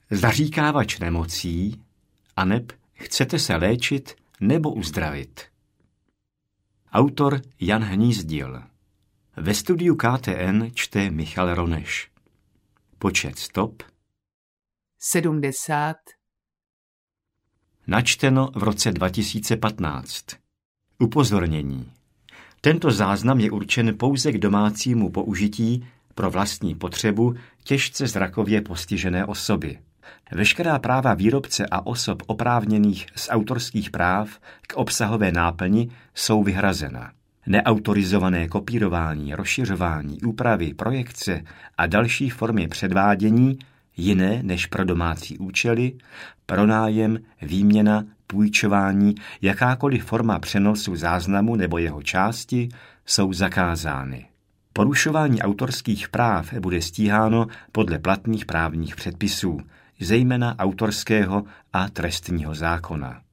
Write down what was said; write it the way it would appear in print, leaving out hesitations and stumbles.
zaříkávač nemocí, aneb chcete se léčit nebo uzdravit. Autor Jan Hnízdil. Ve studiu KTN čte Michal Roneš. Počet stop 70. Načteno v roce 2015. Upozornění. Tento záznam je určen pouze k domácímu použití pro vlastní potřebu těžce zrakově postižené osoby. Veškerá práva výrobce a osob oprávněných z autorských práv k obsahové náplni jsou vyhrazena. Neautorizované kopírování, rozšiřování, úpravy, projekce a další formy předvádění, jiné než pro domácí účely, pronájem, výměna, půjčování, jakákoliv forma přenosu záznamu nebo jeho části jsou zakázány. Porušování autorských práv bude stíháno podle platných právních předpisů, zejména autorského a trestního zákona.